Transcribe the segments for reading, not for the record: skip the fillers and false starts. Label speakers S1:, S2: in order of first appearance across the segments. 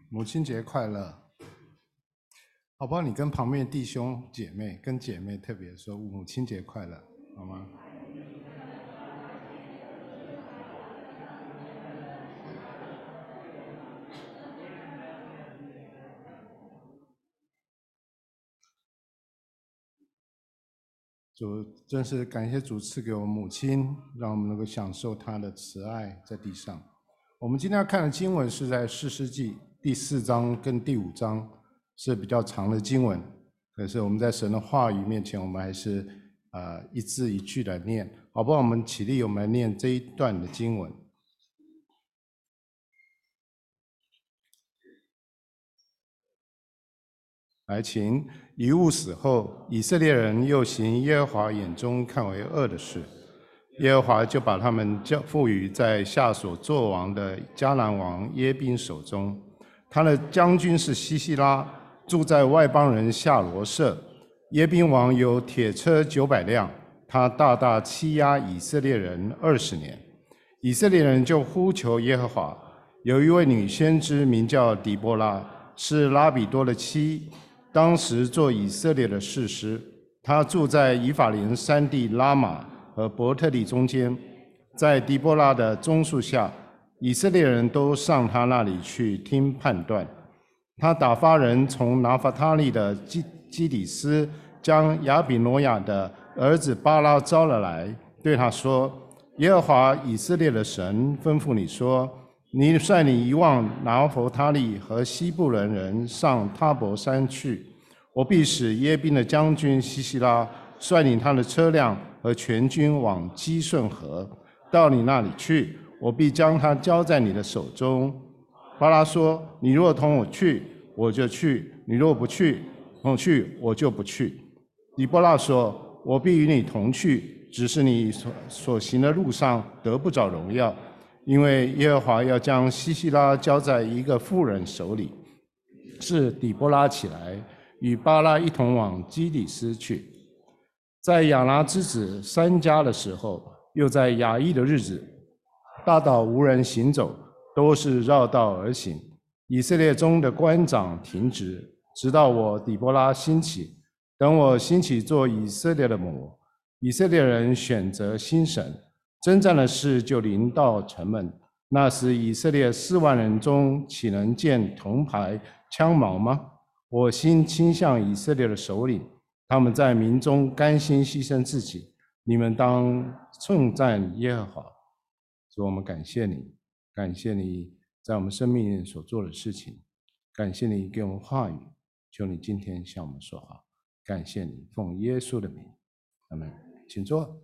S1: 母亲节快乐！好不好？你跟旁边的弟兄姐妹、跟姐妹特别说母亲节快乐，好吗？主真是感谢主赐给我们母亲，让我们能够享受她的慈爱在地上。我们今天要看的经文是在士师记第4章跟第5章，是比较长的经文。可是我们在神的话语面前，我们还是一字一句来念，好不好？我们起立，我们来念这一段的经文。来，请。以误死后，以色列人又行耶和华眼中看为恶的事，耶和华就把他们赋予在下所作王的迦南王耶宾手中。他的将军是西西拉，住在外邦人夏罗舍。耶宾王有铁车900辆，他大大欺压以色列人20年。以色列人就呼求耶和华。有一位女先知名叫底波拉，是拉比多的妻，当时做以色列的士师。他住在以法莲山地拉玛和伯特利中间，在底波拉的棕树下，以色列人都上他那里去听判断。他打发人从拿弗他利的基底斯，将亚比挪亚的儿子巴拉招了来，对他说：耶和华以色列的神吩咐你说，你率领1万拿弗他利和西布伦人上他伯山去，我必使耶宾的将军西西拉率领他的车辆和全军往基顺河，到你那里去，我必将他交在你的手中。巴拉说：你若同我去，我就去；你若不去，同我去，我就不去。底波拉说：我必与你同去，只是你所行的路上得不着荣耀，因为耶和华要将西西拉交在一个妇人手里。是底波拉起来，与巴拉一同往基底斯去。在亚拿之子3家的时候，又在雅亿的日子，大道无人行走，都是绕道而行。以色列中的官长停职，直到我底波拉兴起。等我兴起做以色列的母，以色列人选择新神，征战的事就临到城门。那时以色列4万人中，岂能见铜牌枪矛吗？我心倾向以色列的首领，他们在民中甘心牺牲自己。你们当称赞耶和华。所以我们感谢你，感谢你在我们生命里所做的事情，感谢你给我们话语，求你今天向我们说话。感谢你，奉耶稣的名，阿们。请坐。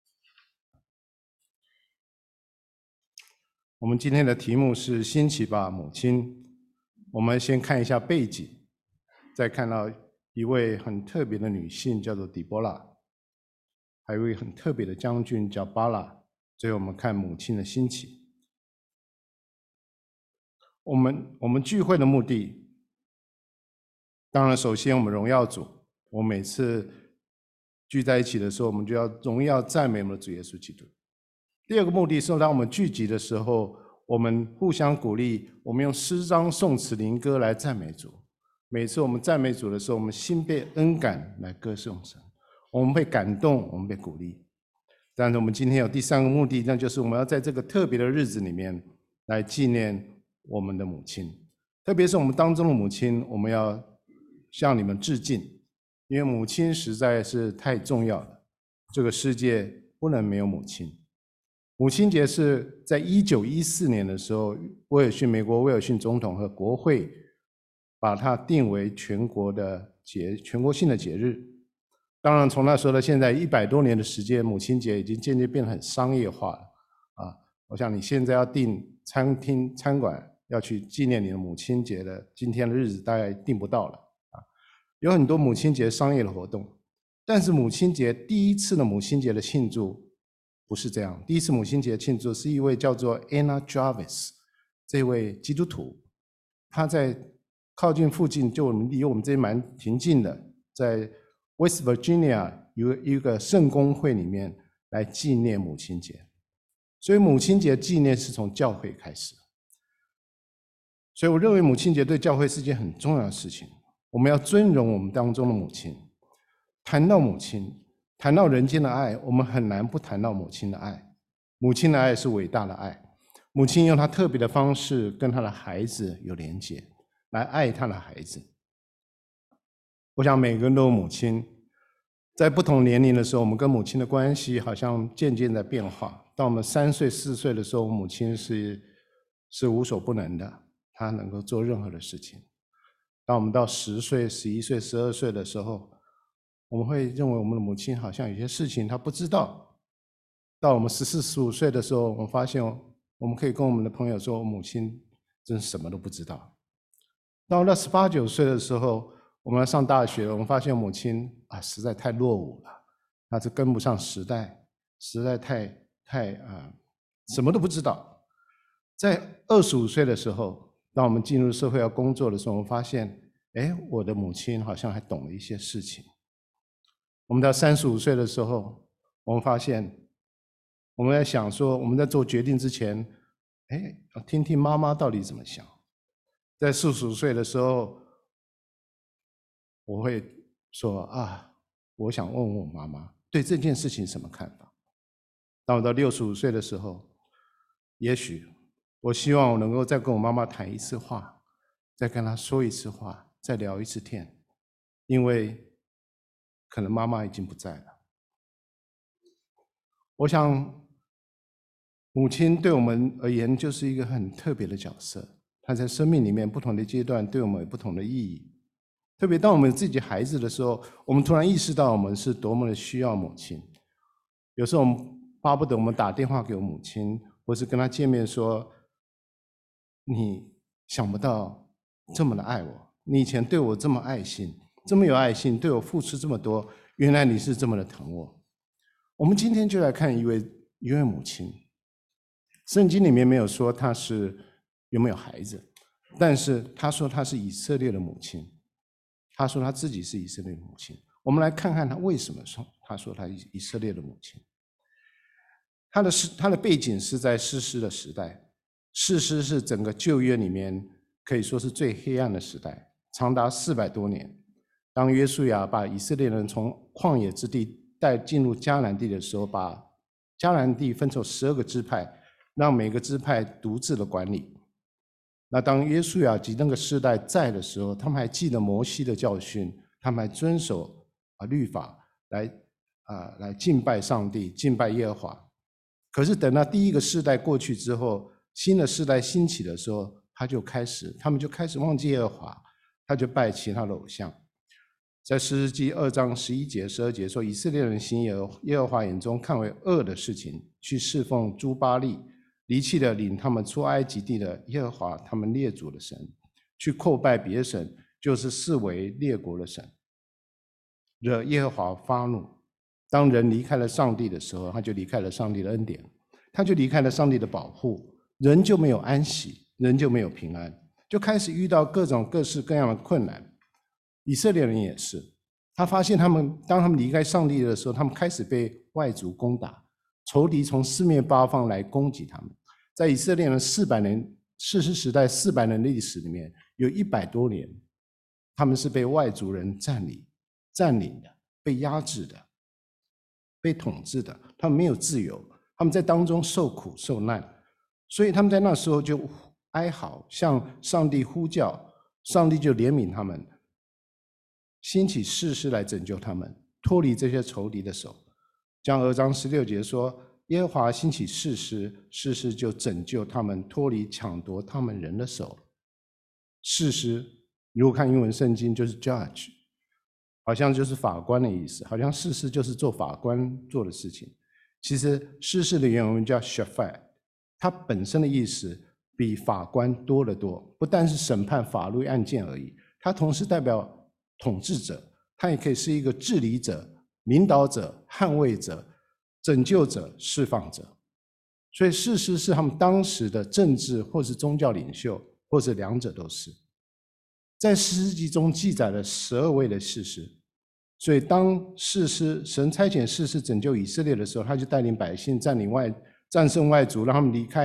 S1: 我们今天的题目是兴起吧，母亲。我们先看一下背景，再看到一位很特别的女性，叫做底波拉，还有一位很特别的将军叫巴拉。最后我们看母亲的兴起。我们聚会的目的，当然首先我们荣耀主。我每次聚在一起的时候，我们就要荣耀赞美我们的主耶稣基督。第二个目的是，当我们聚集的时候，我们互相鼓励，我们用诗章、颂词、灵歌来赞美主。每次我们赞美主的时候，我们心被恩感来歌颂神，我们被感动，我们被鼓励。但是我们今天有第3个目的，那就是我们要在这个特别的日子里面来纪念我们的母亲，特别是我们当中的母亲，我们要向你们致敬，因为母亲实在是太重要了，这个世界不能没有母亲。母亲节是在1914年的时候，美国威尔逊总统和国会把它定为全国性的节日。当然，从那时候到现在100多年的时间，母亲节已经渐渐变得很商业化了啊！我想你现在要订餐厅、餐馆，要去纪念你的母亲节的今天的日子，大概订不到了啊！有很多母亲节商业的活动，但是母亲节第一次的母亲节的庆祝不是这样。第一次母亲节庆祝是一位叫做 Anna Jarvis 这位基督徒，他在靠近附近，就离我们这里蛮挺近的，在 West Virginia 有一个圣公会里面来纪念母亲节。所以母亲节纪念是从教会开始。 所以我认为母亲节对教会是件很重要的事情，我们要尊荣我们当中的母亲。谈到母亲，谈到人间的爱，我们很难不谈到母亲的爱。母亲的爱是伟大的爱，母亲用她特别的方式跟她的孩子有连结，来爱她的孩子。我想每个人都有母亲，在不同年龄的时候，我们跟母亲的关系好像渐渐在变化。当我们3岁、4岁的时候，母亲是无所不能的，她能够做任何的事情。当我们到10岁、11岁、12岁的时候，我们会认为我们的母亲好像有些事情她不知道。到我们14、15岁的时候，我们发现我们可以跟我们的朋友说，母亲真什么都不知道。到了18、19岁的时候，我们要上大学，我们发现母亲实在太落伍了，她是跟不上时代，实在太什么都不知道。在25岁的时候，当我们进入社会要工作的时候，我们发现，我的母亲好像还懂了一些事情。我们到35岁的时候，我们发现，我们在想说，我们在做决定之前，要听听妈妈到底怎么想。在45岁的时候，我会说我想问问我妈妈对这件事情什么看法。当我到65岁的时候，也许我希望我能够再跟我妈妈谈一次话，再跟她说一次话，再聊一次天，因为可能妈妈已经不在了。我想母亲对我们而言就是一个很特别的角色，她在生命里面不同的阶段对我们有不同的意义。特别当我们自己孩子的时候，我们突然意识到我们是多么的需要母亲。有时候我们巴不得我们打电话给我母亲，或是跟她见面说，你想不到这么的爱我，你以前对我这么爱心，这么有爱心，对我付出这么多，原来你是这么的疼我。我们今天就来看一位母亲。圣经里面没有说她是有没有孩子，但是她说她是以色列的母亲，她说她自己是以色列的母亲。我们来看看她为什么说她说她以色列的母亲。她的背景是在士师的时代，士师是整个旧约里面可以说是最黑暗的时代，长达400多年。当约书亚把以色列人从旷野之地带进入迦南地的时候，把迦南地分成12个支派，让每个支派独自的管理。那当约书亚及那个世代在的时候，他们还记得摩西的教训，他们还遵守律法来敬拜上帝，敬拜耶和华。可是等到第一个世代过去之后，新的世代兴起的时候，他们就开始忘记耶和华，他就拜其他的偶像。在士师记2章11节、12节说，以色列人行耶和华眼中看为恶的事情，去侍奉诸巴力，离弃了领他们出埃及地的耶和华他们列祖的神，去叩拜别神，就是视为列国的神，惹耶和华发怒。当人离开了上帝的时候，他就离开了上帝的恩典，他就离开了上帝的保护，人就没有安息，人就没有平安，就开始遇到各式各样的困难。以色列人也是，他发现当他们离开上帝的时候，他们开始被外族攻打，仇敌从四面八方来攻击他们。在以色列人400年士师时代400年历史里面，有100多年，他们是被外族人占领的，被压制的，被统治的，他们没有自由，他们在当中受苦受难，所以他们在那时候就哀嚎，向上帝呼叫，上帝就怜悯他们，兴起士师来拯救他们，脱离这些仇敌的手。将2章16节说，耶和华兴起士师，士师就拯救他们，脱离抢夺他们人的手。士师如果看英文圣经就是 judge， 好像就是法官的意思，好像士师就是做法官做的事情。其实士师的原文叫 shafat， 它本身的意思比法官多得多，不但是审判法律案件而已，它同时代表统治者，它也可以是一个治理者、领导者、捍卫者、拯救者、释放者。所以士师是他们当时的政治或是宗教领袖，或是两者都是。在士师记中记载了12位的士师，所以当神差遣士师拯救以色列的时候，他就带领百姓战胜外族，让他们离开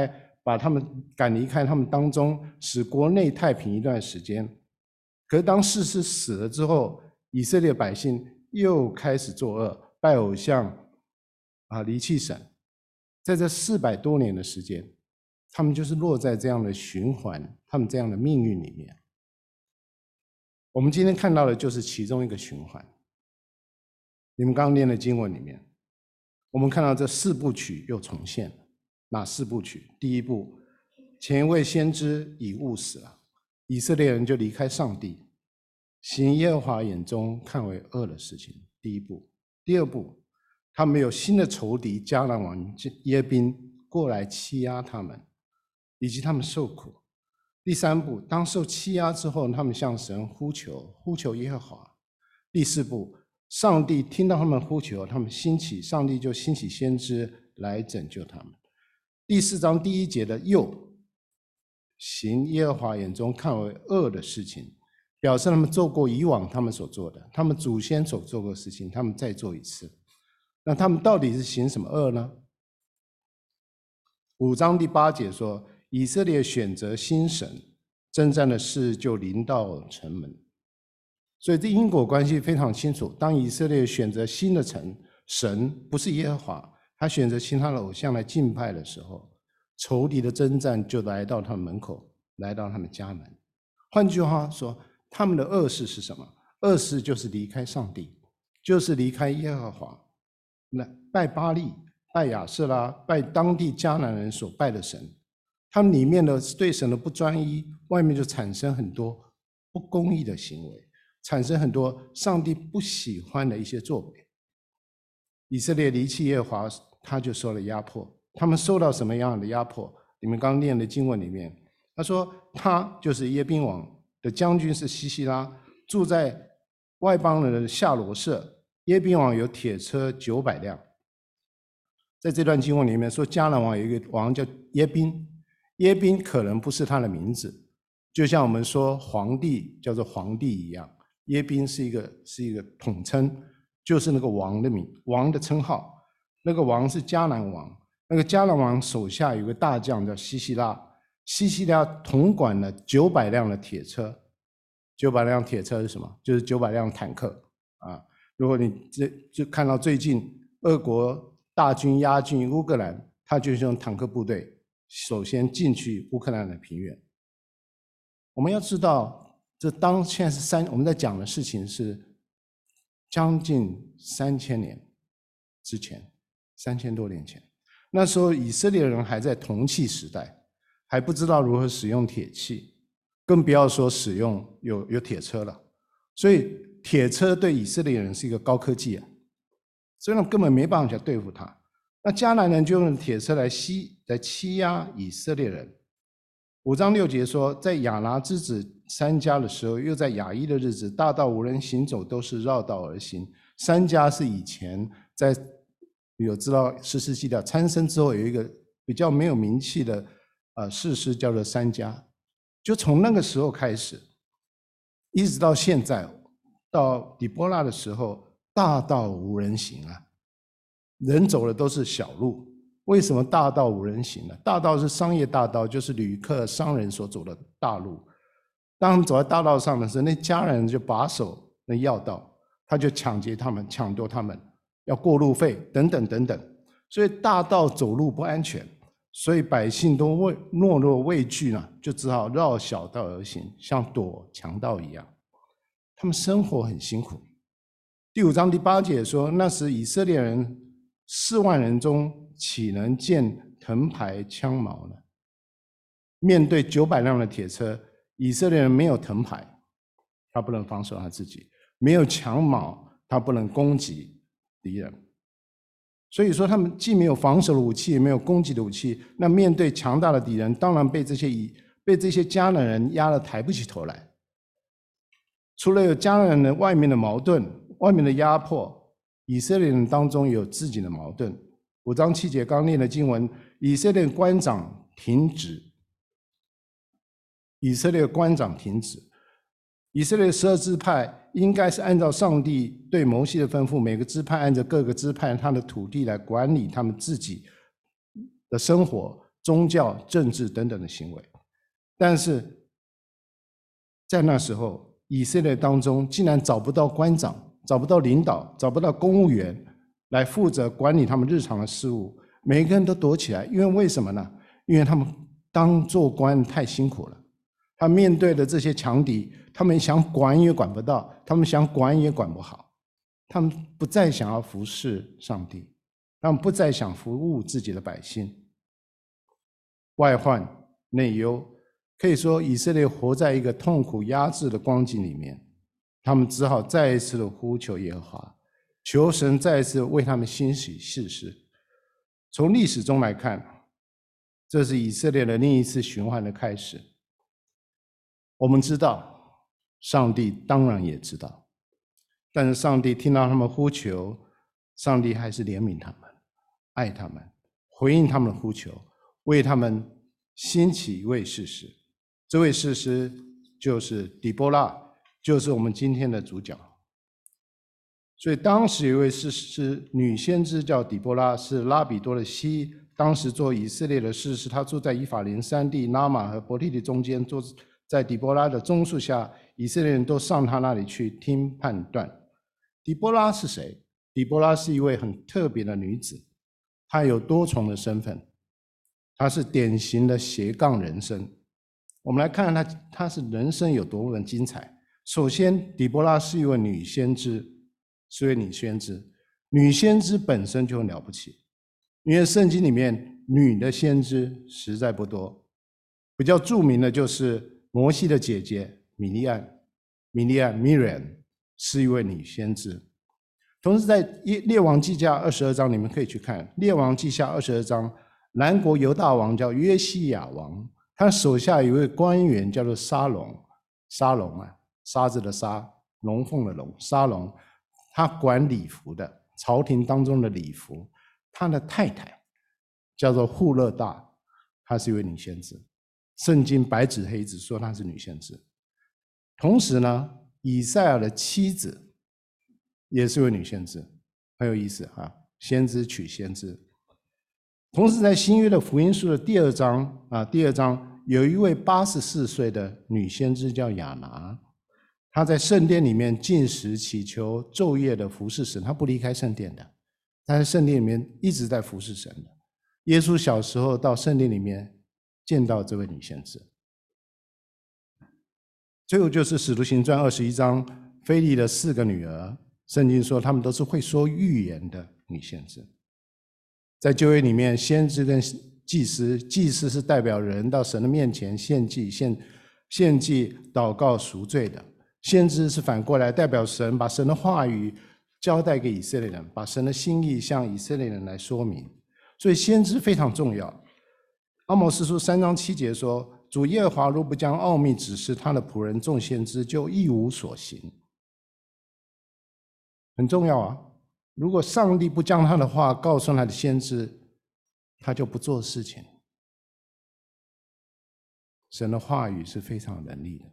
S1: 把他们赶离开他们当中，使国内太平一段时间。可是当士师死了之后，以色列百姓又开始作恶，拜偶像，离弃神。在这400多年的时间，他们就是落在这样的循环，他们这样的命运里面。我们今天看到的就是其中一个循环。你们刚刚念的经文里面，我们看到这4部曲又重现了。哪4部曲？第一部，前一位先知以误死了，以色列人就离开上帝，行耶和华眼中看为恶的事情。第一步。第二步，他们有新的仇敌迦南王耶宾过来欺压他们，以及他们受苦。第3步，当受欺压之后，他们向神呼求耶和华。第4步，上帝听到他们呼求，他们上帝就兴起先知来拯救他们。第4章第1节的又，行耶和华眼中看为恶的事情，表示他们做过以往他们所做的，他们祖先所做过的事情，他们再做一次。那他们到底是行什么恶呢？5章第8节说，以色列选择新神，征战的事就临到城门。所以这因果关系非常清楚。当以色列选择新的神，不是耶和华，他选择其他的偶像来敬拜的时候，仇敌的征战就来到他们门口，来到他们家门。换句话说，他们的恶事是什么？恶事就是离开上帝，就是离开耶和华，拜巴力、拜亚舍拉、拜当地迦南人所拜的神。他们里面的对神的不专一，外面就产生很多不公义的行为，产生很多上帝不喜欢的一些作为。以色列离弃耶和华，他就受了压迫。他们受到什么样的压迫？你们刚念的经文里面，他说他就是耶宾王的将军是西西拉，住在外邦人的夏罗舍。耶宾王有铁车900辆。在这段经文里面说，迦南王有一个王叫耶宾，耶宾可能不是他的名字，就像我们说皇帝叫做皇帝一样，耶宾是一个统称，就是那个王的称号。那个王是迦南王，那个迦南王手下有个大将叫西西拉，西西拉统管了900辆的铁车。900辆铁车是什么？就是900辆坦克啊。如果你就看到最近俄国大军压进乌克兰，他就是用坦克部队首先进去乌克兰的平原。我们要知道，现在是我们在讲的事情是将近3000年之前，3000多年前。那时候以色列人还在铜器时代，还不知道如何使用铁器，更不要说使用有铁车了。所以铁车对以色列人是一个高科技啊，所以他们根本没办法对付他。那迦南人就用铁车来欺压以色列人。5章6节说，在亚拿之子珊迦的时候，又在亚伊的日子，大道无人行走，都是绕道而行。珊迦是以前有知道士师记的参生之后有一个比较没有名气的士师叫做珊迦，就从那个时候开始，一直到现在，到底波拉的时候，大道无人行啊，人走的都是小路。为什么大道无人行呢？大道是商业大道，就是旅客商人所走的大路。当他们走在大道上的时候，那家人就把守那要道，他就抢劫他们，抢夺他们，要过路费等等等等。所以大道走路不安全，所以百姓都懦弱畏惧呢，就只好绕小道而行，像躲强盗一样。他们生活很辛苦。第5章第8节说，那时以色列人4万人中，岂能见藤牌枪矛呢？面对900辆的铁车，以色列人没有藤牌，他不能防守他自己；没有枪矛，他不能攻击敌人。所以说，他们既没有防守的武器，也没有攻击的武器。那面对强大的敌人，当然被这些迦南人压得抬不起头来。除了有迦南人的外面的矛盾、外面的压迫，以色列人当中有自己的矛盾。5章7节刚念的经文，以色列官长停止。以色列12支派应该是按照上帝对摩西的吩咐，每个支派按照各个支派他的土地来管理他们自己的生活， 宗教、政治等等的行为。但是在那时候，以色列当中竟然找不到官长，找不到领导，找不到公务员来负责管理他们日常的事务，每一个人都躲起来。因为什么呢？因为他们当做官太辛苦了，他面对的这些强敌，他们想管也管不到，他们想管也管不好，他们不再想要服侍上帝，他们不再想服务自己的百姓。外患内忧，可以说以色列活在一个痛苦压制的光景里面，他们只好再一次的呼求耶和华，求神再一次为他们兴起士师。从历史中来看，这是以色列的另一次循环的开始。我们知道，上帝当然也知道，但是上帝听到他们呼求，上帝还是怜悯他们，爱他们，回应他们的呼求，为他们兴起一位士师。这位士师就是底波拉，就是我们今天的主角。所以当时有一位士师，女先知叫底波拉，是拉比多的妻，当时做以色列的士师，她住在以法莲山地拉玛和伯利的中间，坐在底波拉的棕树下，以色列人都上她那里去听判断。底波拉是谁？底波拉是一位很特别的女子，她有多重的身份，她是典型的斜杠人生。我们来看看她是人生有多么的精彩。首先，底波拉是一位女先知，是一位女先知。女先知本身就很了不起，因为圣经里面女的先知实在不多。比较著名的就是摩西的姐姐米利暗 Miriam 是一位女先知。同时在列王记下22章，你们可以去看列王记下22章，南国犹大王叫约西亚王，他手下有一位官员叫做沙龙啊，沙子的沙，龙凤的龙，沙龙，他管礼服的，朝廷当中的礼服。他的太太叫做户勒大，她是一位女先知，圣经白纸黑字说她是女先知。同时呢，以赛亚的妻子也是位女先知，很有意思啊，先知娶先知。同时在新约的福音书的第二章有一位84岁的女先知叫亚拿，她在圣殿里面禁食祈求昼夜的服侍神，她不离开圣殿的，她在圣殿里面一直在服侍神的。耶稣小时候到圣殿里面见到这位女先知。最后就是使徒行传21章，腓利的4个女儿，圣经说她们都是会说预言的女先知。在旧约里面，先知跟祭司，祭司是代表人到神的面前献祭、祷告赎罪的，先知是反过来代表神，把神的话语交代给以色列人，把神的心意向以色列人来说明。所以先知非常重要。阿摩司书3章7节说，主耶和华若不将奥秘指示他的仆人众先知，就一无所行。很重要啊！如果上帝不将他的话告诉他的先知，他就不做事情。神的话语是非常有能力的。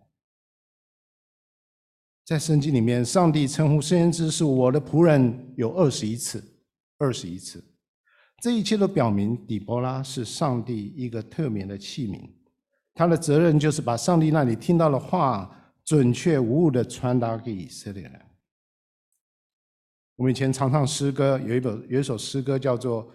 S1: 在圣经里面，上帝称呼先知是我的仆人有21次。这一切都表明底波拉是上帝一个特别的器皿，他的责任就是把上帝那里听到的话准确无误地传达给以色列人。我们以前常唱诗歌，有一首诗歌叫做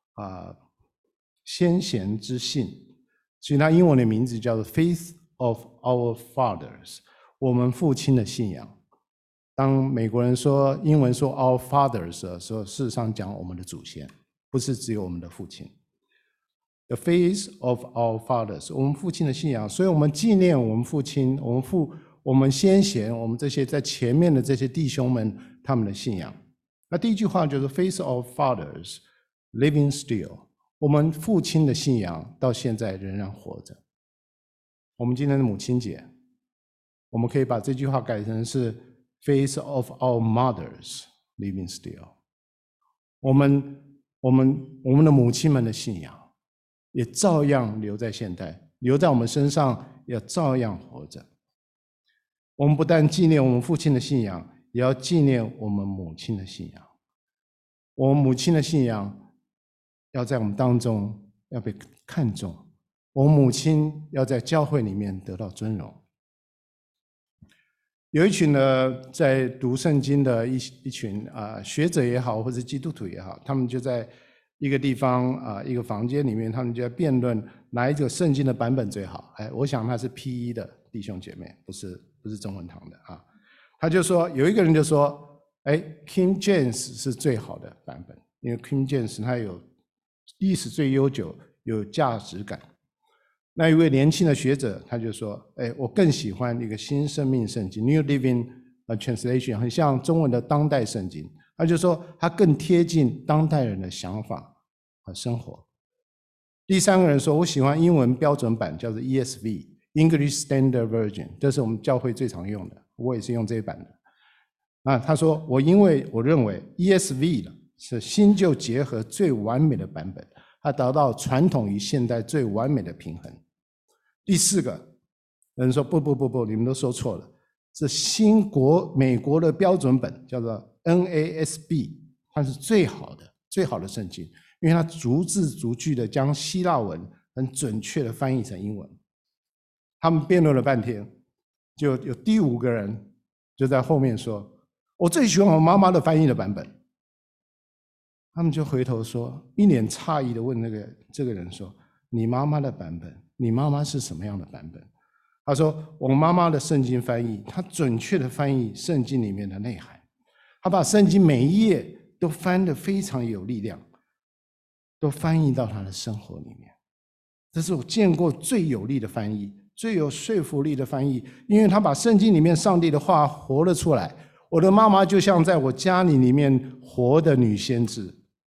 S1: 先贤之信，所以它英文的名字叫做 Faith of Our Fathers， 我们父亲的信仰。当美国人说英文说 Our Fathers 的时候，事实上讲我们的祖先，不是只有我们的父亲。The faith of our fathers， 我们父亲的信仰，所以我们纪念我们父亲，我们先贤，我们这些在前面的这些弟兄们他们的信仰。那第一句话就是 faith of fathers living still， 我们父亲的信仰到现在仍然活着。我们今天的母亲节，我们可以把这句话改成是 faith of our mothers living still， 我们的母亲们的信仰也照样留在现代，留在我们身上，也照样活着。我们不但纪念我们父亲的信仰，也要纪念我们母亲的信仰。我们母亲的信仰要在我们当中要被看重，我母亲要在教会里面得到尊荣。有一群呢，在读圣经的一群学者也好，或者基督徒也好，他们就在一个地方一个房间里面，他们就在辩论哪一个圣经的版本最好。我想他是 P1 的弟兄姐妹，不是中文堂的啊。他就说，有一个人就说，King James 是最好的版本，因为 King James 它有历史最悠久，有价值感。那一位年轻的学者他就说，我更喜欢一个新生命圣经 New Living Translation， 很像中文的当代圣经。他就说它更贴近当代人的想法和生活。第三个人说，我喜欢英文标准版，叫做 ESV English Standard Version， 这是我们教会最常用的，我也是用这一版的。他说因为我认为 ESV 是新旧结合最完美的版本，它达到传统与现代最完美的平衡。第四个人说不，你们都说错了，是美国的标准本，叫做 NASB， 它是最好的圣经，因为它逐字逐句的将希腊文很准确的翻译成英文。他们辩论了半天，就有第5个人就在后面说，我最喜欢我妈妈的翻译的版本。他们就回头说，一脸诧异的问这个人说，你妈妈的版本，你妈妈是什么样的版本？他说，我妈妈的圣经翻译，她准确的翻译圣经里面的内涵，她把圣经每一页都翻得非常有力量，都翻译到她的生活里面。这是我见过最有力的翻译，最有说服力的翻译，因为她把圣经里面上帝的话活了出来。我的妈妈就像在我家里面活的女先知。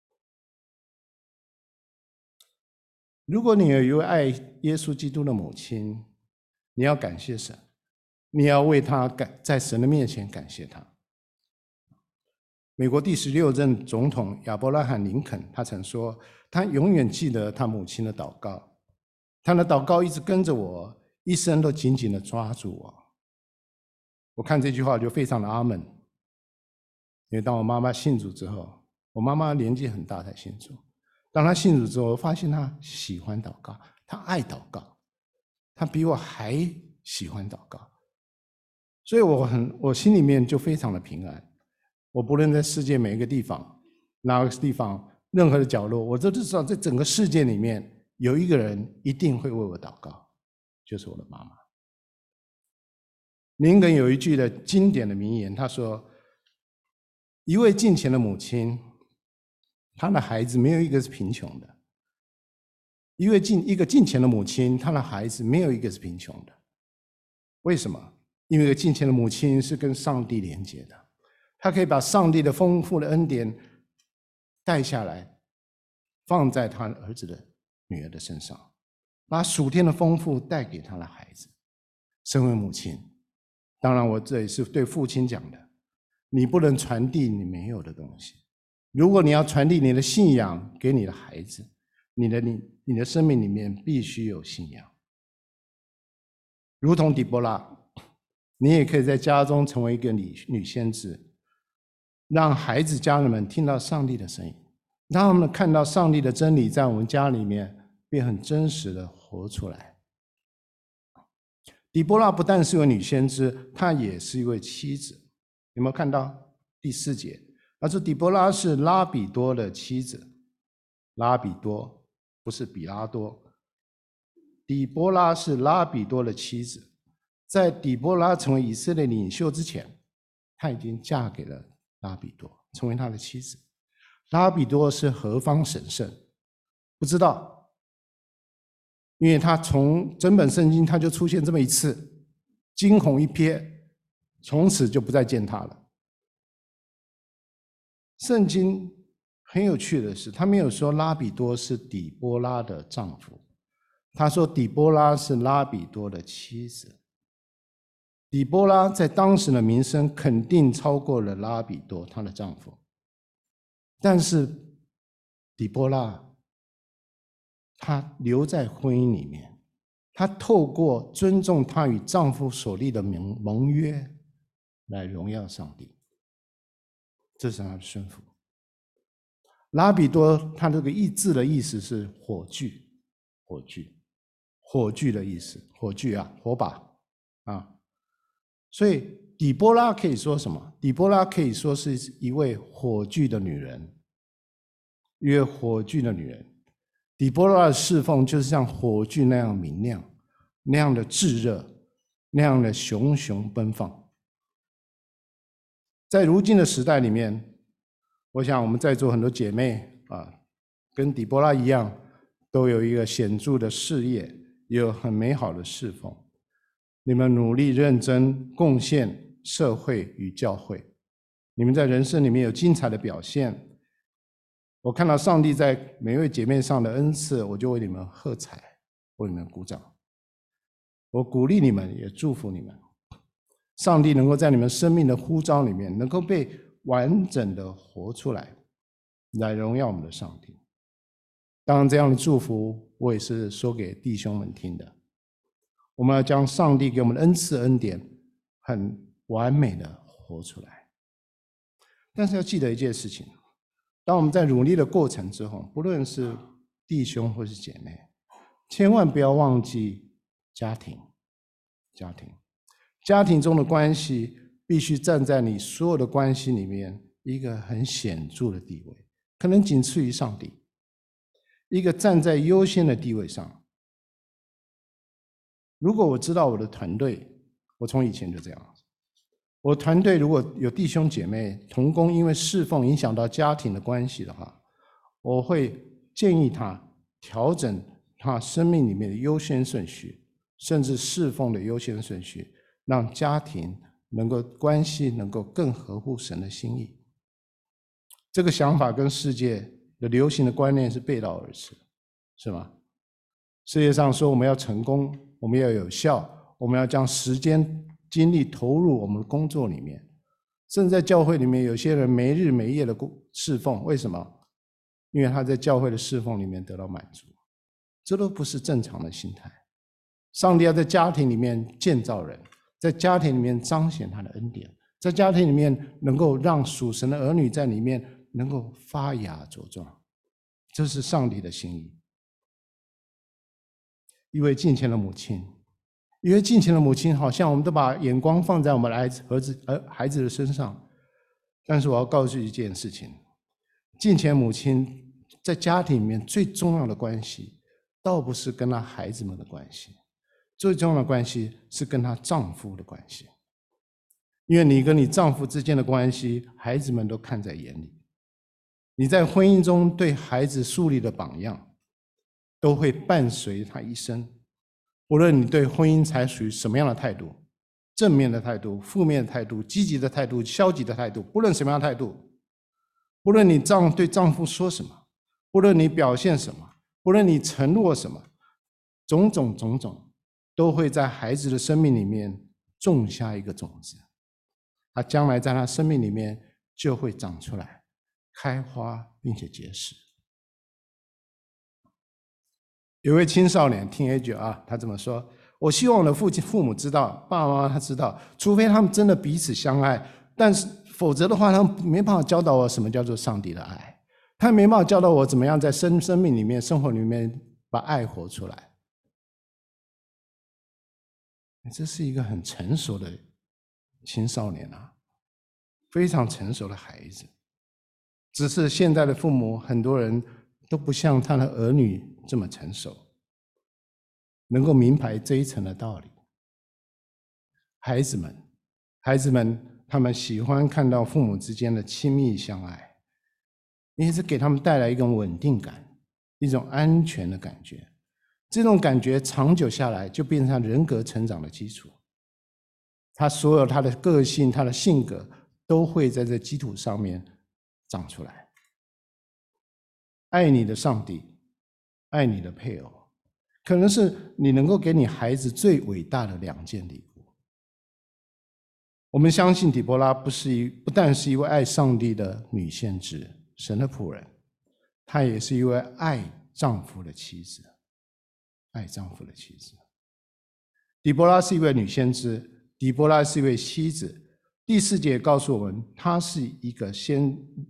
S1: 如果你有一位爱耶稣基督的母亲，你要感谢神，你要为他在神的面前感谢他。美国第16任总统亚伯拉罕·林肯，他曾说，他永远记得他母亲的祷告，他的祷告一直跟着我，一生都紧紧地抓住我。我看这句话就非常的阿们，因为当我妈妈信主之后，我妈妈年纪很大才信主，当她信主之后，我发现她喜欢祷告，她爱祷告，她比我还喜欢祷告，所以我心里面就非常的平安。我不论在世界每一个地方，哪个地方，任何的角落，我都知道在整个世界里面有一个人一定会为我祷告，就是我的妈妈。林肯有一句的经典的名言，他说，一位敬虔的母亲，她的孩子没有一个是贫穷的。一个敬虔的母亲，她的孩子没有一个是贫穷的。为什么？因为一个敬虔的母亲是跟上帝连接的，她可以把上帝的丰富的恩典带下来，放在她儿子的女儿的身上，把属天的丰富带给她的孩子。身为母亲，当然我这也是对父亲讲的，你不能传递你没有的东西。如果你要传递你的信仰给你的孩子，你的生命里面必须有信仰。如同底波拉，你也可以在家中成为一个女先知，让孩子家人们听到上帝的声音，让他们看到上帝的真理在我们家里面便很真实的活出来。底波拉不但是一位女先知，她也是一位妻子。有没有看到第4节？他说底波拉是拉比多的妻子。拉比多不是比拉多，底波拉是拉比多的妻子。在底波拉成为以色列领袖之前，她已经嫁给了拉比多，成为他的妻子。拉比多是何方神圣？不知道，因为他从整本圣经他就出现这么一次，惊鸿一瞥，从此就不再见他了。圣经很有趣的是，他没有说拉比多是底波拉的丈夫，他说底波拉是拉比多的妻子。底波拉在当时的名声肯定超过了拉比多她的丈夫，但是底波拉她留在婚姻里面，她透过尊重她与丈夫所立的盟约来荣耀上帝，这是她的顺服。 拉比多，它这个字的意思是火炬，火炬的意思，火炬啊，火把啊。所以底波拉可以说什么？底波拉可以说是一位火炬的女人，一位火炬的女人。底波拉的侍奉就是像火炬那样明亮，那样的炙热，那样的熊熊奔放。在如今的时代里面，我想我们在座很多姐妹啊，跟底波拉一样，都有一个显著的事业，也有很美好的侍奉。你们努力认真贡献社会与教会，你们在人生里面有精彩的表现。我看到上帝在每位姐妹上的恩赐，我就为你们喝彩，为你们鼓掌。我鼓励你们，也祝福你们。上帝能够在你们生命的呼召里面，能够被完整的活出来，来荣耀我们的上帝。当然，这样的祝福我也是说给弟兄们听的。我们要将上帝给我们的恩赐恩典很完美的活出来。但是要记得一件事情，当我们在努力的过程之后，不论是弟兄或是姐妹，千万不要忘记家庭。家庭中的关系必须站在你所有的关系里面一个很显著的地位，可能仅次于上帝，一个站在优先的地位上。如果我知道我的团队，我从以前就这样，我团队如果有弟兄姐妹同工因为侍奉影响到家庭的关系的话，我会建议他调整他生命里面的优先顺序，甚至侍奉的优先顺序，让家庭关系能够更合乎神的心意。这个想法跟世界的流行的观念是背道而驰，是吗？世界上说我们要成功，我们要有效，我们要将时间精力投入我们的工作里面，甚至在教会里面有些人没日没夜的侍奉，为什么？因为他在教会的侍奉里面得到满足。这都不是正常的心态。上帝要在家庭里面建造人，在家庭里面彰显他的恩典，在家庭里面能够让属神的儿女在里面能够发芽茁壮，这是上帝的心意。一位敬虔的母亲，一位敬虔的母亲，好像我们都把眼光放在我们的孩子的身上，但是我要告诉一件事情，敬虔母亲在家庭里面最重要的关系，倒不是跟她孩子们的关系，最重要的关系是跟她丈夫的关系。因为你跟你丈夫之间的关系，孩子们都看在眼里。你在婚姻中对孩子树立的榜样，都会伴随他一生。无论你对婚姻采取什么样的态度，正面的态度、负面的态度、积极的态度、消极的态度，不论什么样的态度，不论你对丈夫说什么，不论你表现什么，不论你承诺什么，种种都会在孩子的生命里面种下一个种子，他将来在他生命里面就会长出来，开花并且结实。有位青少年 teenager 啊，他这么说：我希望我的父母知道，爸爸妈妈他知道，除非他们真的彼此相爱，但是否则的话，他们没办法教导我什么叫做上帝的爱，他没办法教导我怎么样在生命里面、生活里面把爱活出来。这是一个很成熟的青少年啊，非常成熟的孩子。只是现在的父母很多人都不像他的儿女这么成熟，能够明白这一层的道理。孩子们，他们喜欢看到父母之间的亲密相爱，因为这给他们带来一种稳定感，一种安全的感觉。这种感觉长久下来，就变成人格成长的基础。他所有他的个性、他的性格，都会在这基础上面长出来。爱你的上帝，爱你的配偶，可能是你能够给你孩子最伟大的2件礼物。我们相信底波拉不但是一位爱上帝的女先知，神的仆人，她也是一位爱丈夫的妻子。爱丈夫的妻子。底波拉是一位女先知，底波拉是一位妻子。第4节告诉我们，她是一个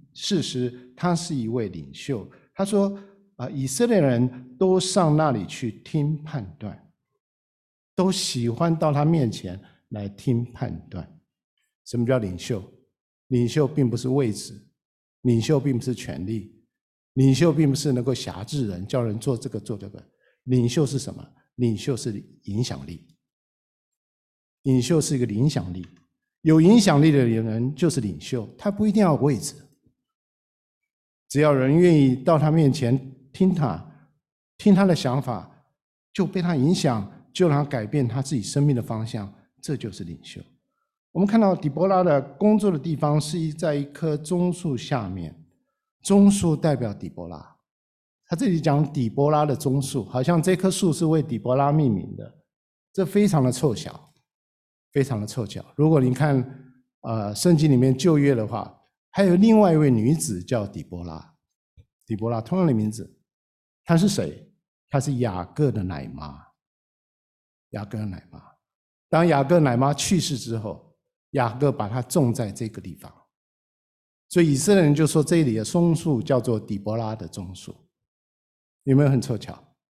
S1: 事实，他是一位领袖。他说以色列人都上那里去听判断，都喜欢到他面前来听判断。什么叫领袖？领袖并不是位置，领袖并不是权力，领袖并不是能够辖制人，叫人做这个做这个。领袖是什么？领袖是影响力。领袖是一个影响力，有影响力的人就是领袖，他不一定要有位置，只要人愿意到他面前听他的想法，就被他影响，就让他改变他自己生命的方向，这就是领袖。我们看到底波拉的工作的地方是在一棵棕树下面，棕树代表底波拉。他这里讲底波拉的棕树，好像这棵树是为底波拉命名的，这非常的凑巧，非常的凑巧。如果你看圣经里面旧约的话，还有另外一位女子叫底波拉，底波拉同样的名字。她是谁？她是雅各的奶妈。雅各的奶妈，当雅各奶妈去世之后，雅各把她种在这个地方，所以以色列人就说这里的松树叫做底波拉的棕树。有没有很凑巧？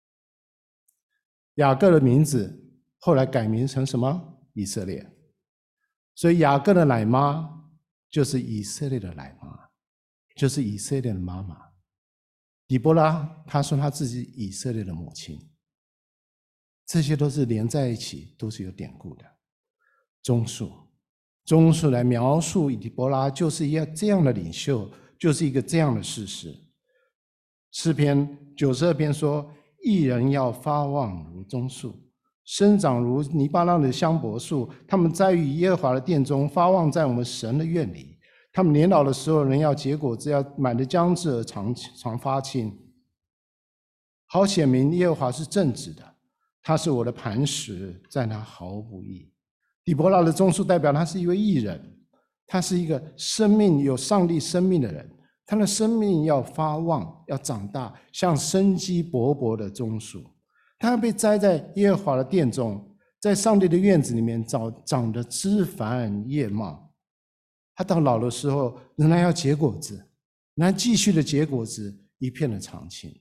S1: 雅各的名字后来改名成什么？以色列。所以雅各的奶妈就是以色列的奶妈，就是以色列的妈妈。底波拉她说她自己以色列的母亲，这些都是连在一起，都是有典故的。棕树来描述底波拉就是一个这样的领袖，就是一个这样的事实。诗篇92篇说，义人要发旺如棕树，生长如黎巴嫩的香柏树，他们栽于耶和华的殿中，发旺在我们神的院里。他们年老的时候，人要结果子，要满得将至而常发青。好显明耶和华是正直的，他是我的磐石，在他毫不义。底波拉的棕树代表他是一位义人，他是一个生命有上帝生命的人，他的生命要发旺，要长大，像生机勃勃的棕树。他要被栽在耶和华的殿中，在上帝的院子里面长得枝繁叶茂。他到老的时候仍然要结果子，仍然继续的结果子，一片的长青。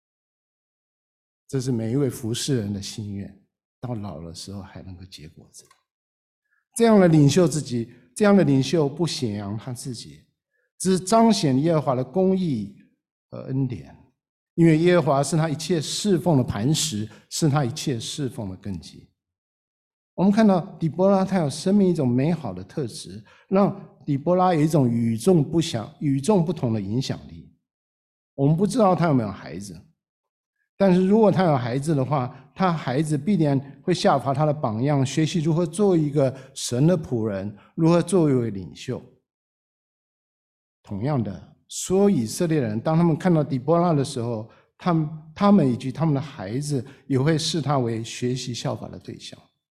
S1: 这是每一位服侍人的心愿，到老的时候还能够结果子。这样的领袖这样的领袖不显扬他自己，只是彰显耶和华的公义和恩典，因为耶和华是他一切侍奉的磐石，是他一切侍奉的根基。我们看到底波拉他有生命一种美好的特质，让底波拉有一种与众不同的影响力。我们不知道他有没有孩子，但是如果他有孩子的话，他孩子必然会效法他的榜样，学习如何做一个神的仆人，如何做一位领袖。同样的，所有以色列人当他们看到底波拉的时候，他们以及他们的孩子也会视他为学习效法的对象。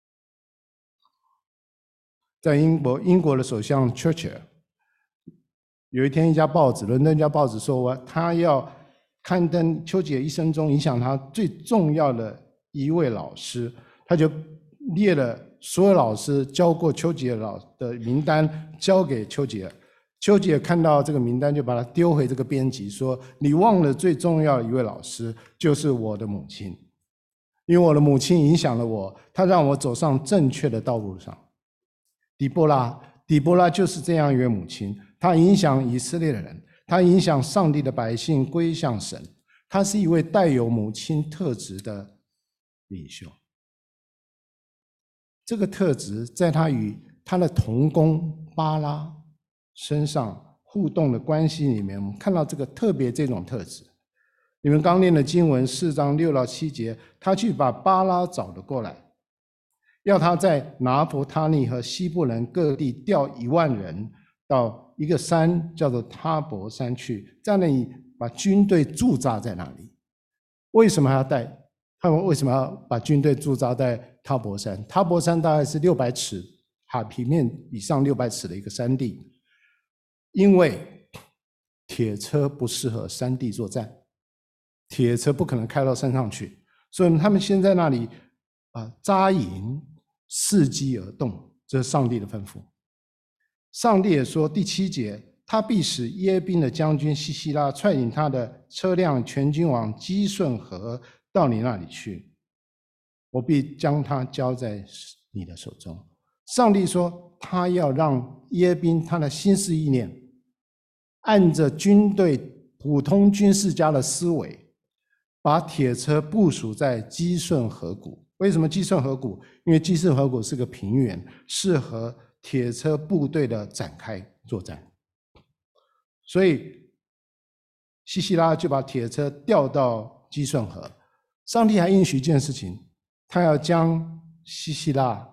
S1: 在英国的首相 Churchill 有一天，伦敦一家报纸说，他要刊登丘吉尔一生中影响他最重要的一位老师，他就列了所有老师教过丘吉尔的名单，交给丘吉尔。丘吉尔看到这个名单，就把它丢回这个编辑，说：“你忘了最重要的一位老师，就是我的母亲，因为我的母亲影响了我，她让我走上正确的道路上。”底波拉就是这样一位母亲，她影响以色列的人，她影响上帝的百姓归向神，她是一位带有母亲特质的领袖。这个特质在她与她的同工巴拉身上互动的关系里面，我们看到这种特质。你们刚念的经文4章6到7节，他去把巴拉找了过来，要他在拿弗他利和西布伦各地调1万人到一个山叫做他伯山去，在那里把军队驻扎在那里。为什么他们为什么要把军队驻扎在他伯山？他伯山大概是600尺，海平面以上600尺的一个山地，因为铁车不适合山地作战，铁车不可能开到山上去，所以他们先在那里扎营，伺机而动，这是上帝的吩咐。上帝也说，第7节， 他必使耶宾的将军西西拉率领他的车辆全军往基顺河到你那里去，我必将他交在你的手中。上帝说，他要让耶宾他的心思意念，按着军队普通军事家的思维，把铁车部署在基顺河谷。为什么基顺河谷？因为基顺河谷是个平原，适合铁车部队的展开作战。所以西西拉就把铁车调到基顺河。上帝还应许一件事情，他要将西西拉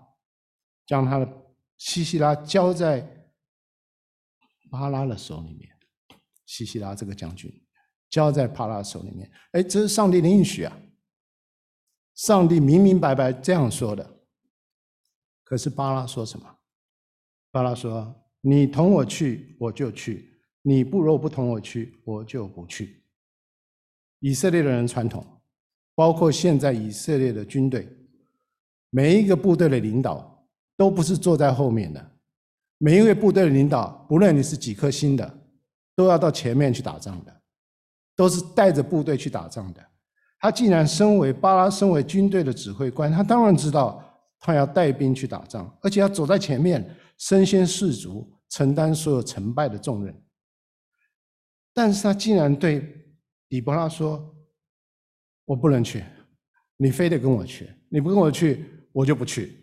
S1: 交在巴拉的手里面。西西拉这个将军交在巴拉手里面，这是上帝的应许啊！上帝明明白白这样说的。可是巴拉说什么？巴拉说：“你同我去，我就去；你若不同我去，我就不去。”以色列的人传统，包括现在以色列的军队，每一个部队的领导都不是坐在后面的，每一位部队的领导，不论你是几颗星的，都要到前面去打仗的，都是带着部队去打仗的。他既然巴拉身为军队的指挥官，他当然知道他要带兵去打仗，而且要走在前面，身先士卒，承担所有成败的重任。但是他竟然对底波拉说：“我不能去，你非得跟我去，你不跟我去，我就不去。”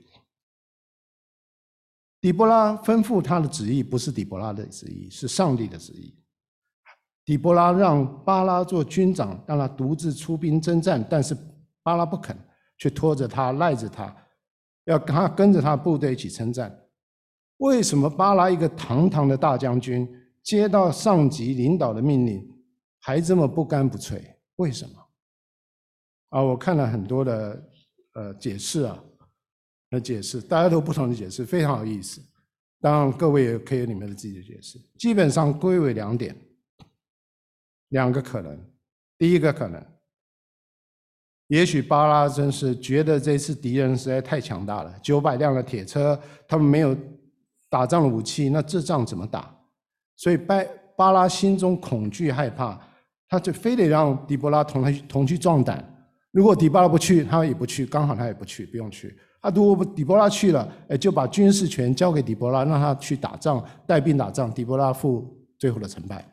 S1: 底波拉吩咐他的旨意不是底波拉的旨意，是上帝的旨意。底波拉让巴拉做军长，让他独自出兵征战，但是巴拉不肯，却拖着他，赖着他，要他跟着他部队一起征战。为什么巴拉一个堂堂的大将军，接到上级领导的命令，还这么不干不脆？为什么？我看了很多的解释大家都有不同的解释，非常有意思。当然，各位也可以有你们的自己的解释。基本上归为2点。2个可能。第一个可能，也许巴拉真是觉得这次敌人实在太强大了，900辆的铁车，他们没有打仗的武器，那这仗怎么打？所以巴拉心中恐惧害怕，他就非得让底波拉同去壮胆。如果底波拉不去，他也不去，刚好他也不去，不用去。如果底波拉去了，就把军事权交给底波拉，让他去打仗，带兵打仗，底波拉负最后的成败。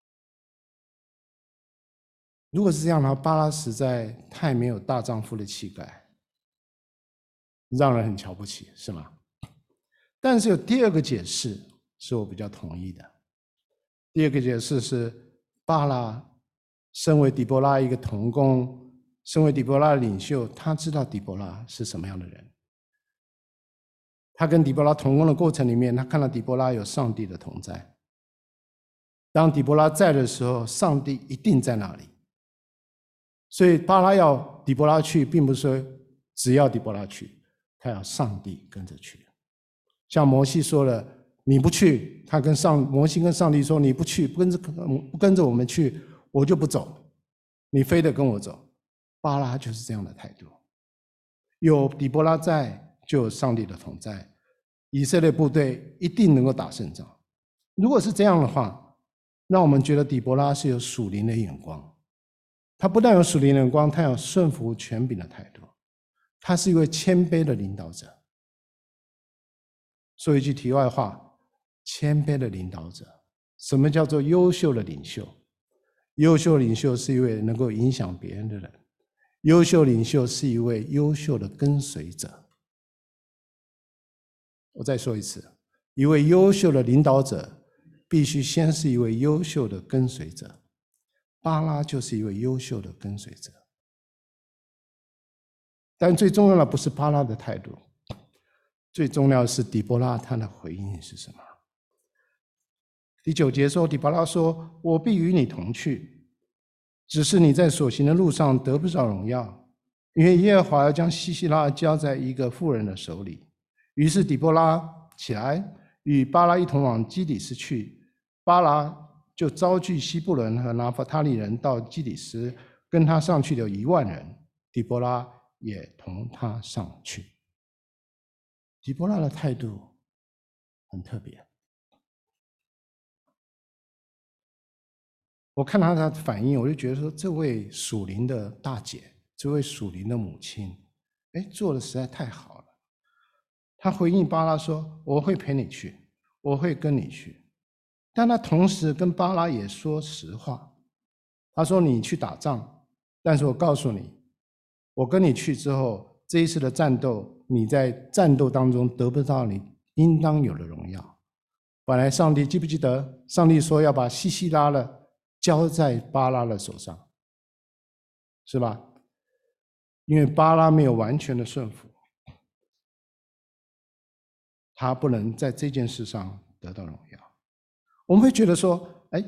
S1: 如果是这样的话，巴拉实在太没有大丈夫的气概，让人很瞧不起，是吗？但是有第2个解释是我比较同意的。第2个解释是，巴拉身为底波拉一个同工，身为底波拉的领袖，他知道底波拉是什么样的人。他跟底波拉同工的过程里面，他看到底波拉有上帝的同在。当底波拉在的时候，上帝一定在那里。所以巴拉要底波拉去，并不是说只要底波拉去，他要上帝跟着去。像摩西说了，你不去，摩西跟上帝说，你不去，不跟着我们去，我就不走，你非得跟我走。巴拉就是这样的态度。有底波拉在，就有上帝的同在，以色列部队一定能够打胜仗。如果是这样的话，让我们觉得底波拉是有属灵的眼光。他不但有属灵的眼光，他有顺服权柄的态度，他是一位谦卑的领导者。说一句题外话，谦卑的领导者，什么叫做优秀的领袖？优秀领袖是一位能够影响别人的人，优秀领袖是一位优秀的跟随者。我再说一次，一位优秀的领导者必须先是一位优秀的跟随者。巴拉就是一位优秀的跟随者，但最重要的不是巴拉的态度，最重要的是底波拉他的回应是什么？第9节说，底波拉说：“我必与你同去，只是你在所行的路上得不着荣耀，因为耶和华要将西西拉交在一个妇人的手里。”于是底波拉起来，与巴拉一同往基底斯去。巴拉就招聚西布伦和拿弗他利人到基底斯，跟他上去的有10000人，底波拉也同他上去。底波拉的态度很特别。 我看他的反应，我就觉得说，这位属灵的大姐，这位属灵的母亲，做的实在太好了。他回应巴拉说：“我会陪你去，我会跟你去。”但他同时跟巴拉也说实话，他说：“你去打仗，但是我告诉你，我跟你去之后，这一次的战斗，你在战斗当中得不到你应当有的荣耀。本来上帝记不记得，上帝说要把西西拉了交在巴拉的手上，是吧？因为巴拉没有完全的顺服，他不能在这件事上得到荣耀。我们会觉得说，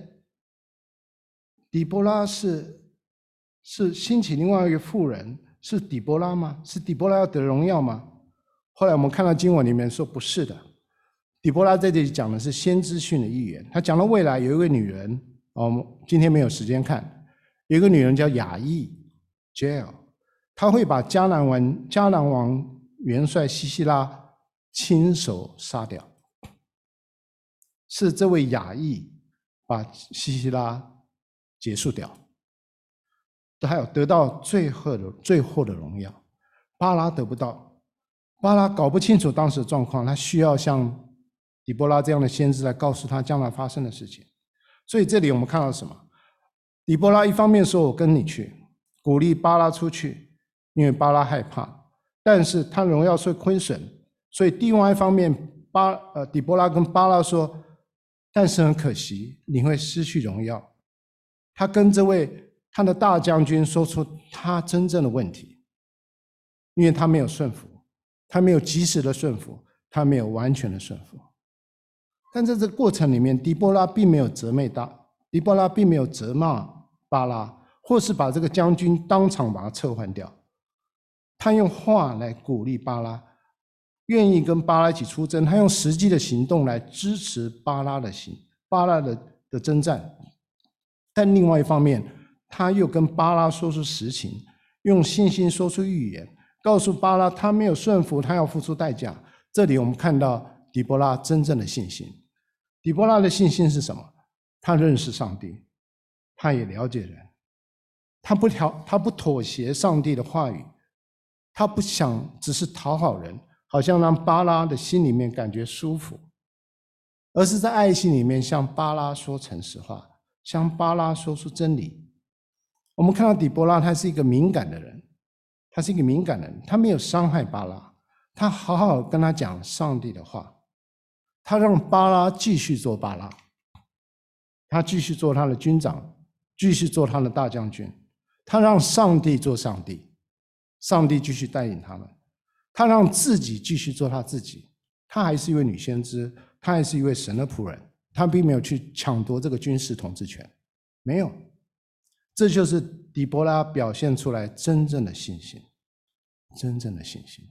S1: 底波拉是兴起另外一个妇人，是底波拉吗？是底波拉要得荣耀吗？后来我们看到经文里面说不是的，底波拉在这里讲的是先知性的预言。他讲到未来有一位女人，我们今天没有时间看，有一个女人叫雅意 Jael， 她会把迦南王元帅西西拉亲手杀掉，是这位雅意把西西拉结束掉，还有得到最后的荣耀。巴拉得不到，巴拉搞不清楚当时的状况，他需要像底波拉这样的先知来告诉他将来发生的事情。所以这里我们看到什么？底波拉一方面说我跟你去，鼓励巴拉出去，因为巴拉害怕，但是他荣耀受亏损，所以另外一方面底波拉跟巴拉说，但是很可惜你会失去荣耀。他跟这位他的大将军说出他真正的问题，因为他没有顺服，他没有及时的顺服，他没有完全的顺服。但在这个过程里面，底波拉并没有责骂巴拉，或是把这个将军当场把他撤换掉。他用话来鼓励巴拉，愿意跟巴拉一起出征，他用实际的行动来支持巴拉的征战。但另外一方面，他又跟巴拉说出实情，用信心说出预言，告诉巴拉他没有顺服，他要付出代价。这里我们看到底波拉真正的信心。底波拉的信心是什么？他认识上帝，他也了解人，他不妥协上帝的话语，他不想只是讨好人，好像让巴拉的心里面感觉舒服，而是在爱心里面向巴拉说诚实话，向巴拉说出真理。我们看到底波拉他是一个敏感的人，他没有伤害巴拉，他好好跟他讲上帝的话，他让巴拉继续做巴拉，他继续做他的军长，继续做他的大将军，他让上帝做上帝，上帝继续带领他们，他让自己继续做他自己。他还是一位女先知，他还是一位神的仆人，他并没有去抢夺这个军事统治权，没有。这就是底波拉表现出来真正的信心，真正的信心。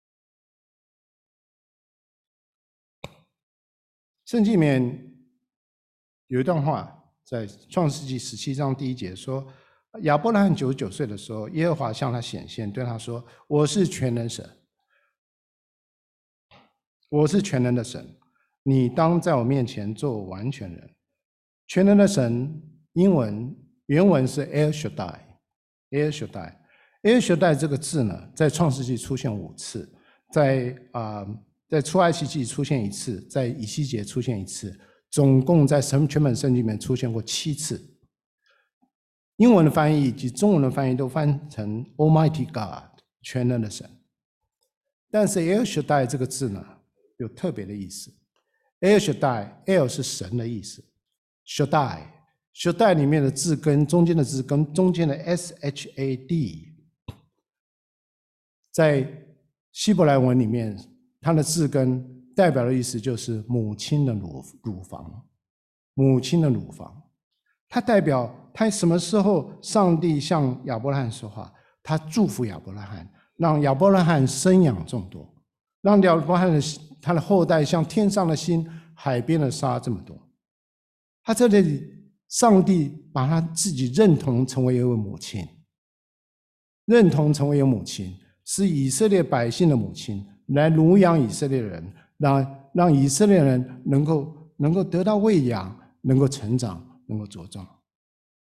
S1: 圣经里面有一段话，在创世纪17章第1节说，亚伯拉罕99岁的时候，耶和华向他显现，对他说：“我是全能神，我是全能的神，你当在我面前做完全人。”全能的神，原文是 El Shaddai。El Shaddai，El Shaddai 这个字呢，在创世纪出现5次，在出埃及记出现1次，在以西结出现1次，总共在全本圣经里面出现过7次。英文的翻译及中文的翻译都翻成 Almighty God， 全能的神。但是 El Shaddai 这个字呢，有特别的意思。El Shaddai，El 是神的意思。Shaddai 里面的字根，中间的字根，中间的 SHAD， 在希伯来文里面，它的字根代表的意思就是母亲的乳房，母亲的乳房。它代表他什么时候上帝向亚伯拉罕说话，他祝福亚伯拉罕，让亚伯拉罕生养众多，让亚伯拉罕他的后代像天上的星，海边的沙这么多。他在这里，上帝把他自己认同成为一位母亲，认同成为一位母亲，是以色列百姓的母亲，来乳养以色列人，让以色列人能够得到喂养，能够成长，能够茁壮。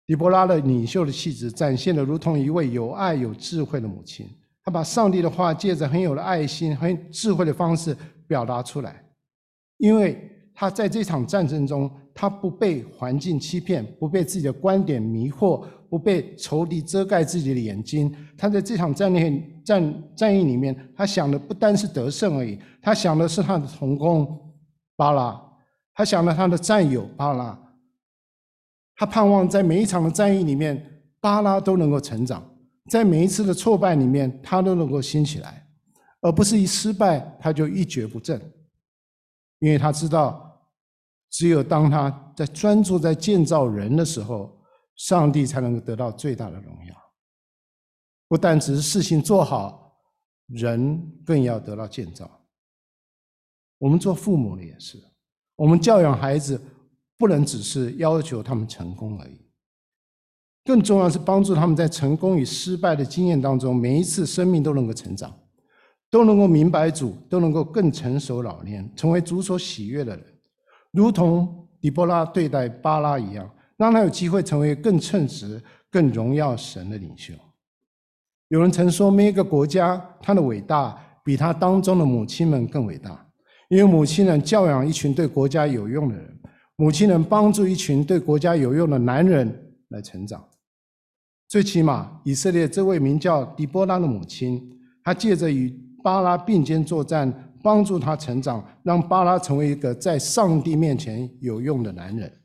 S2: 底波拉的领袖的气质展现的如同一位有爱有智慧的母亲，她把上帝的话借着很有的爱心、很智慧的方式表达出来。因为她在这场战争中，她不被环境欺骗，不被自己的观点迷惑，不被仇敌遮盖自己的眼睛。她在这场战役里面，她想的不单是得胜而已，她想的是她的同工巴拉，她想了她的战友巴拉。他盼望在每一场的战役里面，巴拉都能够成长，在每一次的挫败里面，他都能够兴起来，而不是一失败他就一蹶不振。因为他知道，只有当他在专注在建造人的时候，上帝才能够得到最大的荣耀。不但只是事情做好，人更要得到建造。我们做父母的也是，我们教养孩子不能只是要求他们成功而已，更重要是帮助他们在成功与失败的经验当中，每一次生命都能够成长，都能够明白主，都能够更成熟老练，成为主所喜悦的人，如同底波拉对待巴拉一样，让他有机会成为更称职、更荣耀神的领袖。有人曾说，每一个国家它的伟大比它当中的母亲们更伟大，因为母亲能教养一群对国家有用的人，母亲能帮助一群对国家有用的男人来成长。最起码以色列这位名叫底波拉的母亲，她借着与巴拉并肩作战，帮助他成长，让巴拉成为一个在上帝面前有用的男人。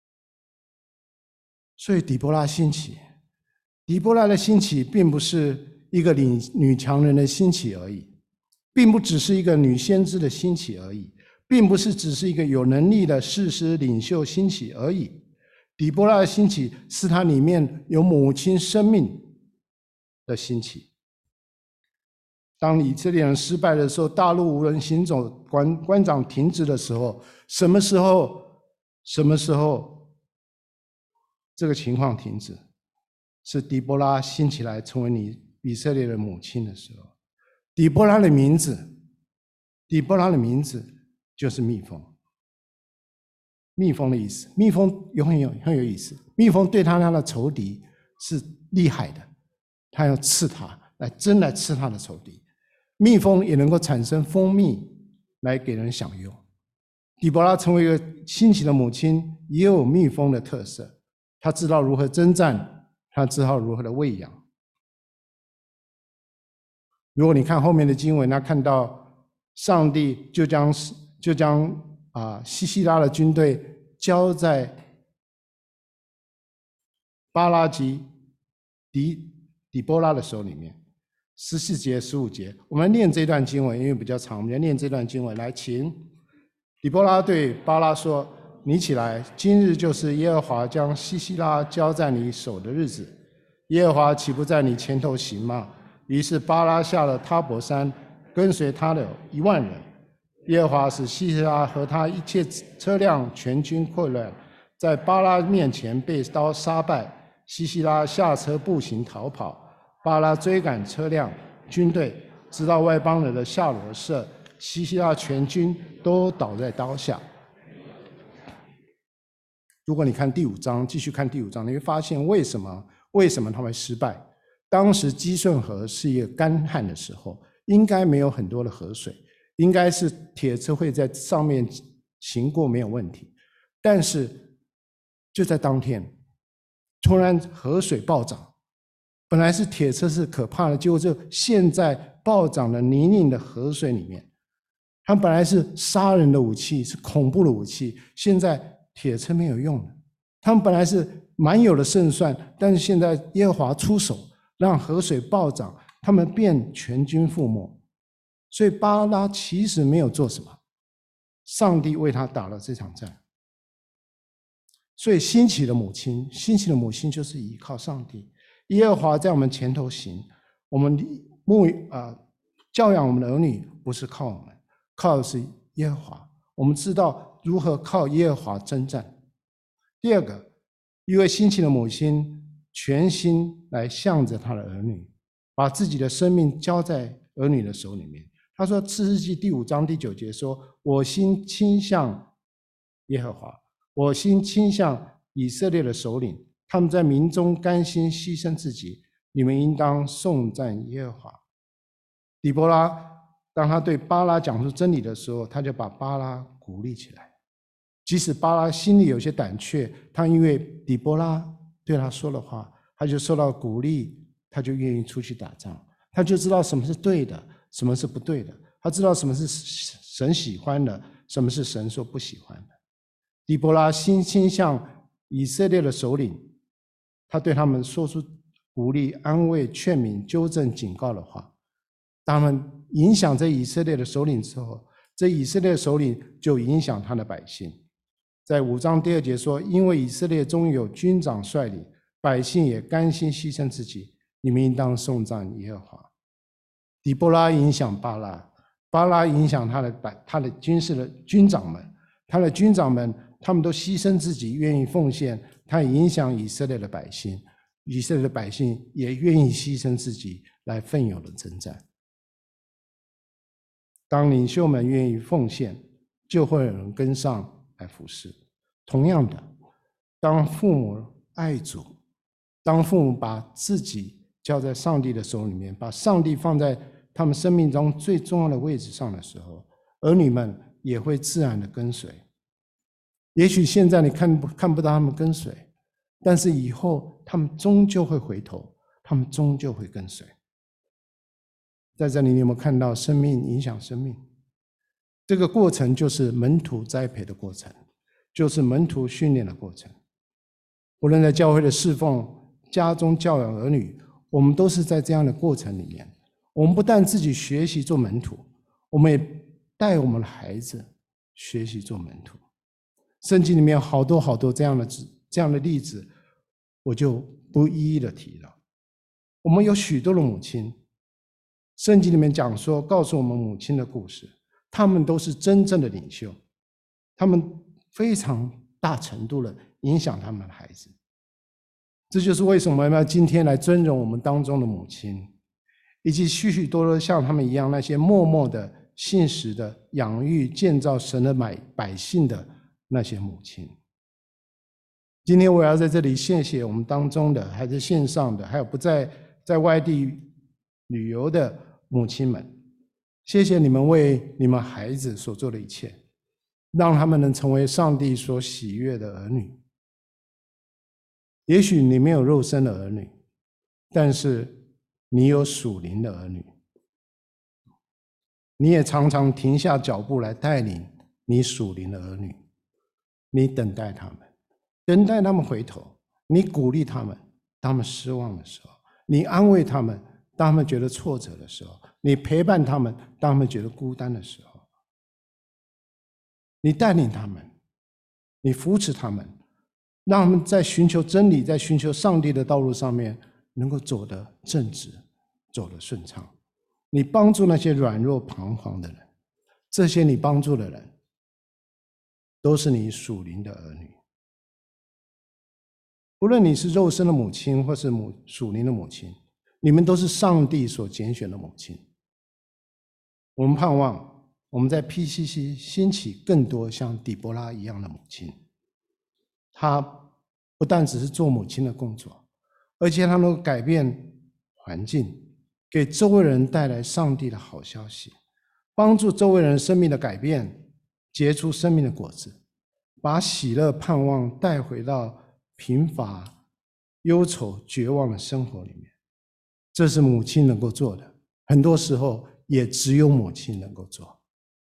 S2: 所以底波拉兴起，底波拉的兴起并不是一个女强人的兴起而已，并不只是一个女先知的兴起而已，并不是只是一个有能力的士师领袖兴起而已。底波拉的兴起是她里面有母亲生命的兴起。当以色列人失败的时候，大陆无人行走，官长停止的时候，什么时候这个情况停止？是底波拉兴起来成为你以色列的母亲的时候。底波拉的名字就是蜜蜂。蜜蜂的意思，蜜蜂很有意思。蜜蜂对他的仇敌是厉害的，他要刺他，来吃他的仇敌。蜜蜂也能够产生蜂蜜来给人享用。底波拉成为一个兴起的母亲，也有蜜蜂的特色。她知道如何征战，她知道如何的喂养。如果你看后面的经文，那看到上帝就将西西拉的军队交在巴拉及底波拉的手里面。14节、15节，我们念这段经文，因为比较长，我们要念这段经文。来，请。底波拉对巴拉说：“你起来，今日就是耶和华将西西拉交在你手的日子。耶和华岂不在你前头行吗？”于是巴拉下了他伯山，跟随他的1万人。耶和华使西西拉和他一切车辆全军溃乱，在巴拉面前被刀杀败。西西拉下车步行逃跑。巴拉追赶车辆、军队，直到外邦人的夏罗舍，西西拉全军都倒在刀下。如果你看第5章，继续看第5章，你会发现为什么他会失败。当时基顺河是一个干旱的时候，应该没有很多的河水，应该是铁车会在上面行过没有问题。但是就在当天，突然河水暴涨。本来是铁车是可怕的，结果就陷在暴涨的泥泞的河水里面。他们本来是杀人的武器，是恐怖的武器，现在铁车没有用了。他们本来是蛮有的胜算，但是现在耶和华出手，让河水暴涨，他们便全军覆没。所以巴拉其实没有做什么，上帝为他打了这场战。所以兴起的母亲就是依靠上帝。耶和华在我们前头行，我们教养我们的儿女不是靠我们，靠的是耶和华。我们知道如何靠耶和华征战。第二个，一位兴起的母亲全心来向着他的儿女，把自己的生命交在儿女的手里面。他说士师记第5章第9节说：“我心倾向耶和华，我心倾向以色列的首领。 他们在民中甘心牺牲自己，你们应当颂赞耶和华。底波拉当他对巴拉讲出真理的时候，他就把巴拉鼓励起来。即使巴拉心里有些胆怯，他因为底波拉对他说的话，他就受到鼓励，他就愿意出去打仗，他就知道什么是对的，什么是不对的，他知道什么是神喜欢的，什么是神所不喜欢的。底波拉心倾向以色列的首领，他对他们说出鼓励、安慰、劝勉、纠正、警告的话。当他们影响这以色列的首领之后，这以色列的首领就影响他的百姓。在5章第2节说，因为以色列中有军长率领，百姓也甘心牺牲自己，你们应当颂赞耶和华。底波拉影响巴拉，巴拉影响他的军事的军长们，他的军长们他们都牺牲自己，愿意奉献，他也影响以色列的百姓，以色列的百姓也愿意牺牲自己来奋勇的征战。当领袖们愿意奉献，就会有人跟上来服侍。同样的，当父母爱主，当父母把自己交在上帝的手里面，把上帝放在他们生命中最重要的位置上的时候，儿女们也会自然的跟随。也许现在你看不到他们跟随，但是以后他们终究会回头，他们终究会跟随。在这里，你有没有看到生命影响生命？这个过程就是门徒栽培的过程，就是门徒训练的过程。无论在教会的侍奉、家中教养儿女，我们都是在这样的过程里面。我们不但自己学习做门徒，我们也带我们的孩子学习做门徒。圣经里面有好多这样的例子，我就不一一的提了。我们有许多的母亲，圣经里面讲说，告诉我们母亲的故事，他们都是真正的领袖，他们非常大程度的影响他们的孩子。这就是为什么我们要今天来尊荣我们当中的母亲，以及许多像他们一样那些默默的信实的养育建造神的百姓的那些母亲。今天我要在这里谢谢我们当中的，还是线上的，还有不在外地旅游的母亲们，谢谢你们为你们孩子所做的一切，让他们能成为上帝所喜悦的儿女。也许你没有肉身的儿女，但是你有属灵的儿女，你也常常停下脚步来带领你属灵的儿女。你等待他们，等待他们回头，你鼓励他们当他们失望的时候，你安慰他们当他们觉得挫折的时候，你陪伴他们当他们觉得孤单的时候，你带领他们，你扶持他们，让他们在寻求真理，在寻求上帝的道路上面能够走得正直，走得顺畅。你帮助那些软弱彷徨的人，这些你帮助的人都是你属灵的儿女。无论你是肉身的母亲或是属灵的母亲，你们都是上帝所拣选的母亲。我们盼望我们在 PCC 兴起更多像底波拉一样的母亲，她不但只是做母亲的工作，而且她能够改变环境，给周围人带来上帝的好消息，帮助周围人生命的改变，结出生命的果子，把喜乐盼望带回到贫乏、忧愁、绝望的生活里面。这是母亲能够做的，很多时候也只有母亲能够做。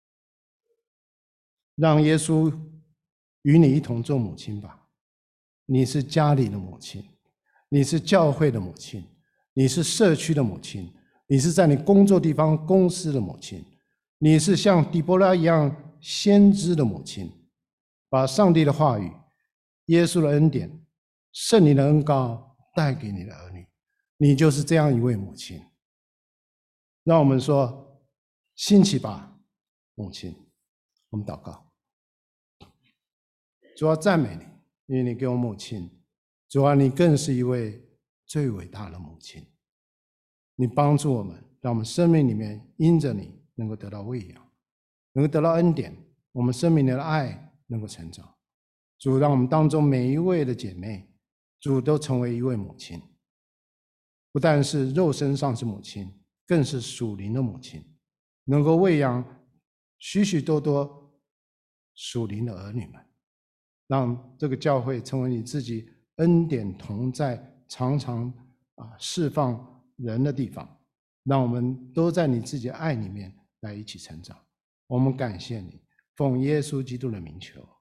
S2: 让耶稣与你一同做母亲吧。你是家里的母亲，你是教会的母亲，你是社区的母亲，你是在你工作地方公司的母亲，你是像底波拉一样先知的母亲，把上帝的话语、耶稣的恩典、圣灵的恩膏带给你的儿女，你就是这样一位母亲。让我们说，兴起吧，母亲。我们祷告。主啊，赞美你，因为你给我母亲。主啊，你更是一位最伟大的母亲。你帮助我们，让我们生命里面因着你能够得到喂养，能够得到恩典，我们生命里的爱能够成长。主，让我们当中每一位的姐妹主都成为一位母亲，不但是肉身上是母亲，更是属灵的母亲，能够喂养许许多多属灵的儿女们，让这个教会成为你自己恩典同在、常常释放人的地方，让我们都在你自己的爱里面来一起成长。我们感谢你，奉耶稣基督的名求。